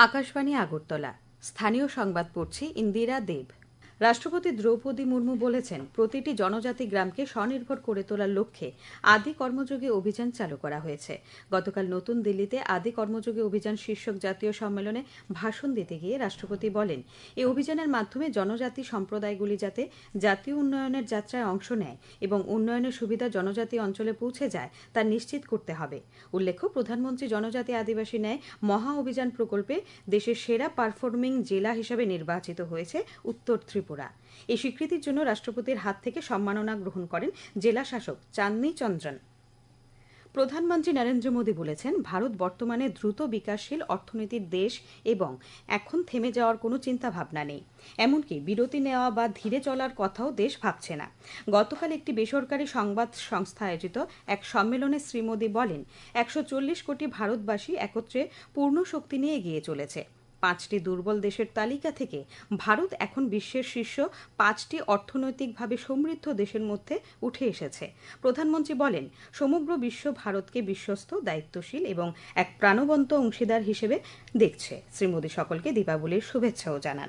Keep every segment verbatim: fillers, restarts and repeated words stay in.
আকাশবাণী আগরতলা। স্থানীয় সংবাদ পড়ছি ইন্দিরা দেব। রাষ্ট্রপতি দ্রৌপদী মুর্মু বলেছেন, প্রতিটি জনজাতি গ্রামকে স্বনির্ভর করে তোলার লক্ষ্যে আদি কর্মযোগী অভিযান চালু করা হয়েছে। গতকাল নতুন দিল্লিতে আদি কর্মযোগী অভিযান শীর্ষক জাতীয় সম্মেলনে ভাষণ দিতে গিয়ে রাষ্ট্রপতি বলেন, এই অভিযানের মাধ্যমে জনজাতি সম্প্রদায়গুলি যাতে জাতীয় উন্নয়নের যাত্রায় অংশ নেয় এবং উন্নয়নের সুবিধা জনজাতি অঞ্চলে পৌঁছে যায় তা নিশ্চিত করতে হবে। উল্লেখ্য, প্রধানমন্ত্রী জনজাতি আদিবাসী ন্যায় মহা অভিযান প্রকল্পে দেশের সেরা পারফর্মিং জেলা হিসেবে নির্বাচিত হয়েছে উত্তর ত্রিপুরা। এই স্বীকৃতির জন্য রাষ্ট্রপতির হাত থেকে সম্মাননা গ্রহণ করেন জেলা শাসক চাঁদনী চন্দ্রন। প্রধানমন্ত্রী নরেন্দ্র মোদী বলেছেন, ভারত বর্তমানে দ্রুত বিকাশশীল অর্থনীতির দেশ এবং এখন থেমে যাওয়ার কোনো চিন্তাভাবনা নেই। এমনকি বিরতি নেওয়া বা ধীরে চলার কথাও দেশ ভাবছে না। গতকাল একটি বেসরকারি সংবাদ সংস্থা আয়োজিত এক সম্মেলনে শ্রী মোদী বলেন, একশো চল্লিশ কোটি ভারতবাসী একত্রে পূর্ণ শক্তি নিয়ে এগিয়ে চলেছে। পাঁচটি দুর্বল দেশের তালিকা থেকে ভারত এখন বিশ্বের শীর্ষ পাঁচটি অর্থনৈতিকভাবে সমৃদ্ধ দেশের মধ্যে উঠে এসেছে। প্রধানমন্ত্রী বলেন, সমগ্র বিশ্ব ভারতকে বিশ্বস্ত, দায়িত্বশীল এবং এক প্রাণবন্ত অংশীদার হিসেবে দেখছে। শ্রী মোদী সকলকে দীপাবলির শুভেচ্ছাও জানান।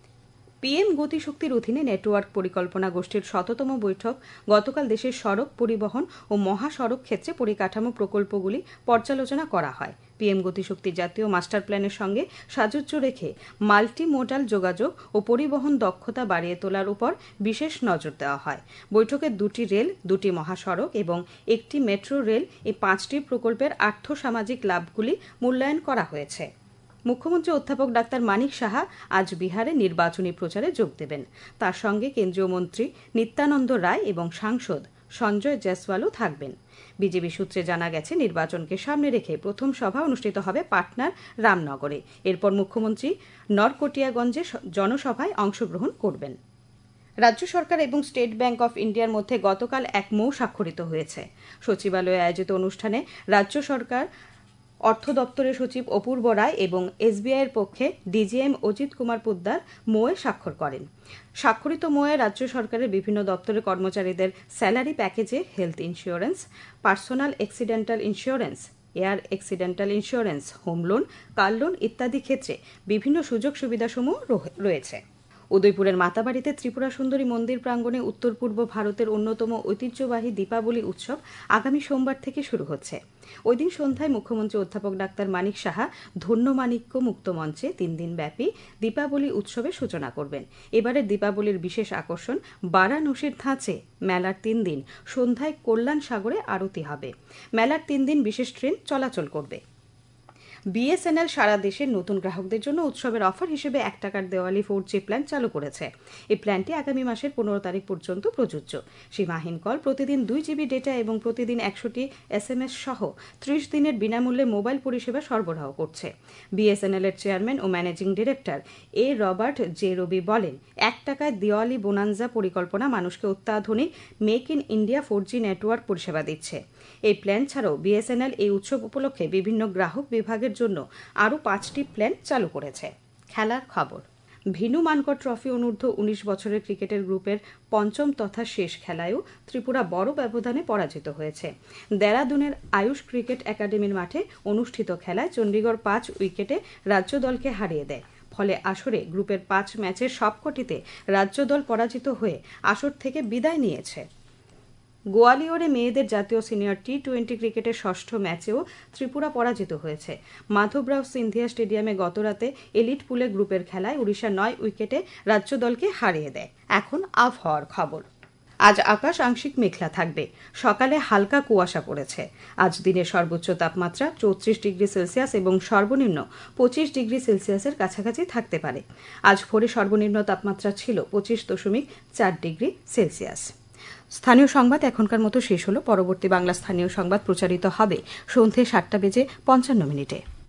পিএম গতিশক্তির অধীনে নেটওয়ার্ক পরিকল্পনা গোষ্ঠীর শততম বৈঠক গতকাল দেশের সড়ক পরিবহন ও মহাসড়ক ক্ষেত্রে পরিকাঠামো প্রকল্পগুলি পর্যালোচনা করা হয়। পিএম গতিশক্তির জাতীয় মাস্টার প্ল্যানের সঙ্গে সাযুজ্য রেখে মাল্টি মোডাল যোগাযোগ ও পরিবহন দক্ষতা বাড়িয়ে তোলার উপর বিশেষ নজর দেওয়া হয়। বৈঠকে দুটি রেল, দুটি মহাসড়ক এবং একটি মেট্রো রেল এই পাঁচটি প্রকল্পের আর্থ সামাজিক লাভগুলি মূল্যায়ন করা হয়েছে। মুখ্যমন্ত্রী অধ্যাপক ডাক্তার মানিক সাহা আজ বিহারে নির্বাচনী প্রচারে যোগ দেবেন। তার সঙ্গে কেন্দ্রীয় মন্ত্রী নিত্যানন্দ রায় এবং সাংসদ সঞ্জয় জয়সওয়ালও থাকবেন। বিজেপি সূত্রে জানা গেছে, নির্বাচনকে সামনে রেখে প্রথম সভা অনুষ্ঠিত হবে পাটনার রামনগরে। এরপর মুখ্যমন্ত্রী নরকটিয়াগঞ্জে জনসভায় অংশগ্রহণ করবেন। রাজ্য সরকার এবং স্টেট ব্যাংক অফ ইন্ডিয়ার মধ্যে গতকাল এক মৌ স্বাক্ষরিত হয়েছে। সচিবালয়ে আয়োজিত অনুষ্ঠানে রাজ্য সরকার অর্থ দপ্তরের সচিব অপূর্ব রায় এবং এসবিআইয়ের পক্ষে ডিজিএম অজিত কুমার পোদ্দার মোয়ে স্বাক্ষর করেন। স্বাক্ষরিত মোয়ে রাজ্য সরকারের বিভিন্ন দপ্তরের কর্মচারীদের স্যালারি প্যাকেজে health insurance, personal accidental insurance, air accidental insurance, home loan, car loan ইত্যাদি ক্ষেত্রে বিভিন্ন সুযোগ সুবিধাসমূহ রয়েছে। উদয়পুরের মাতাবাড়িতে ত্রিপুরা সুন্দরী মন্দির প্রাঙ্গণে উত্তর পূর্ব ভারতের অন্যতম ঐতিহ্যবাহী দীপাবলি উৎসব আগামী সোমবার থেকে শুরু হচ্ছে। ওই দিন সন্ধ্যায় মুখ্যমন্ত্রী অধ্যাপক ডাক্তার মানিক সাহা ধন্যমাণিক্য মুক্ত মঞ্চে তিন দিন ব্যাপী দীপাবলি উৎসবের সূচনা করবেন। এবারের দীপাবলির বিশেষ আকর্ষণ বারাণসীর ধাঁচে মেলার তিন দিন সন্ধ্যায় কল্যাণ সাগরে আরতি হবে। মেলার তিন দিন বিশেষ ট্রেন চলাচল করবে। বিএসএনএল সারা দেশের নতুন গ্রাহকদের জন্য উৎসবের অফার হিসেবে এক টাকার দেওয়ালি ফোর জি প্ল্যান চালু করেছে। এই প্ল্যানটি আগামী মাসের পনেরো তারিখ পর্যন্ত প্রযোজ্য। সীমাহীন কল, প্রতিদিন দুই জিবি ডেটা এবং প্রতিদিন একশোটি এস এম এস সহ ত্রিশ দিনের বিনামূল্যে মোবাইল পরিষেবা সরবরাহ করছে। বিএসএনএল এর চেয়ারম্যান ও managing director A Robert J Ravi বলেন, এক টাকায় দিওয়ালি বোনান্জা পরিকল্পনা মানুষকে অত্যাধুনিক make in India four G network পরিষেবা দিচ্ছে। এই প্ল্যান ছাড়াও বিএসএনএল এই উৎসব উপলক্ষে বিভিন্ন গ্রাহক বিভাগের জন্য আরও পাঁচটি প্ল্যান চালু করেছে। খেলার খবর। ভিনু মানকর ট্রফি অনূর্ধ্ব উনিশ বছরের ক্রিকেটের গ্রুপের পঞ্চম তথা শেষ খেলায়ও ত্রিপুরা বড় ব্যবধানে পরাজিত হয়েছে। দেরাদুনের আয়ুষ ক্রিকেট একাডেমির মাঠে অনুষ্ঠিত খেলায় চণ্ডীগড় পাঁচ উইকেটে রাজ্য দলকে হারিয়ে দেয়। ফলে আসরে গ্রুপের পাঁচ ম্যাচের সবকটিতে রাজ্য দল পরাজিত হয়ে আসর থেকে বিদায় নিয়েছে। গোয়ালিয়রে মেয়েদের জাতীয় সিনিয়র টি টোয়েন্টি ক্রিকেটের ষষ্ঠ ম্যাচেও ত্রিপুরা পরাজিত হয়েছে। মাধবরাও সিন্ধিয়া স্টেডিয়ামে গতরাতে এলিট পুলে গ্রুপের খেলায় উড়িষ্যা নয় উইকেটে রাজ্য দলকে হারিয়ে দেয়। এখন আবহাওয়ার খবর। আজ আকাশ আংশিক মেঘলা থাকবে। সকালে হালকা কুয়াশা পড়েছে। আজ দিনের সর্বোচ্চ তাপমাত্রা চৌত্রিশ ডিগ্রি সেলসিয়াস এবং সর্বনিম্ন পঁচিশ ডিগ্রি সেলসিয়াসের কাছাকাছি থাকতে পারে। আজ ভোরে সর্বনিম্ন তাপমাত্রা ছিল পঁচিশ দশমিক চার ডিগ্রি সেলসিয়াস। স্থানীয় সংবাদ এখনকার মতো শেষ হলো। পরবর্তী বাংলা স্থানীয় সংবাদ প্রচারিত হবে সন্ধ্যে সাতটা বেজে পঞ্চান্ন মিনিটে।